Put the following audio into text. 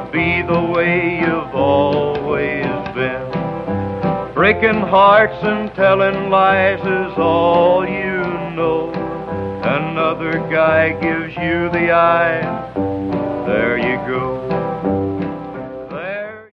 be the way you've always been. Breaking hearts and telling lies is all you know. Another guy gives you the eye, there you go.